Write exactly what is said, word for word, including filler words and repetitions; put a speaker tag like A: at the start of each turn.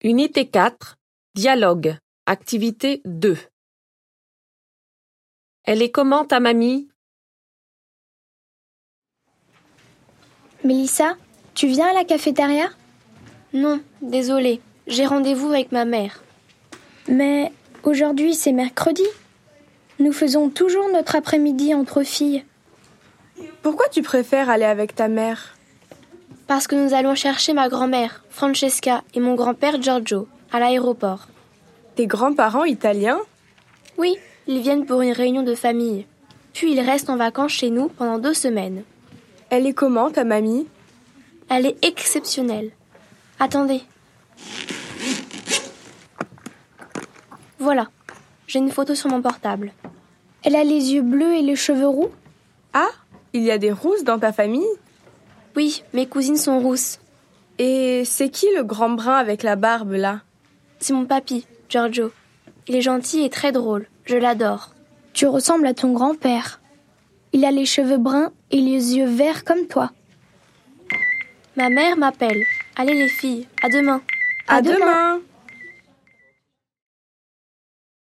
A: Unité quatre, dialogue, activité deux. Elle est comment ta mamie?
B: Mélissa, tu viens à la cafétéria?
C: Non, désolée, j'ai rendez-vous avec ma mère.
B: Mais aujourd'hui c'est mercredi. Nous faisons toujours notre après-midi entre filles.
D: Pourquoi tu préfères aller avec ta mère?
C: Parce que nous allons chercher ma grand-mère, Francesca, et mon grand-père, Giorgio, à l'aéroport.
D: Tes grands-parents italiens?
C: Oui, ils viennent pour une réunion de famille. Puis ils restent en vacances chez nous pendant deux semaines.
D: Elle est comment, ta mamie?
C: Elle est exceptionnelle. Attendez. Voilà, j'ai une photo sur mon portable.
B: Elle a les yeux bleus et les cheveux roux?
D: Ah, il y a des rousses dans ta famille?
C: Oui, mes cousines sont rousses.
D: Et c'est qui le grand brun avec la barbe, là?
C: C'est mon papy, Giorgio. Il est gentil et très drôle. Je l'adore.
B: Tu ressembles à ton grand-père. Il a les cheveux bruns et les yeux verts comme toi.
C: Ma mère m'appelle. Allez les filles, à demain.
D: À, à demain, demain.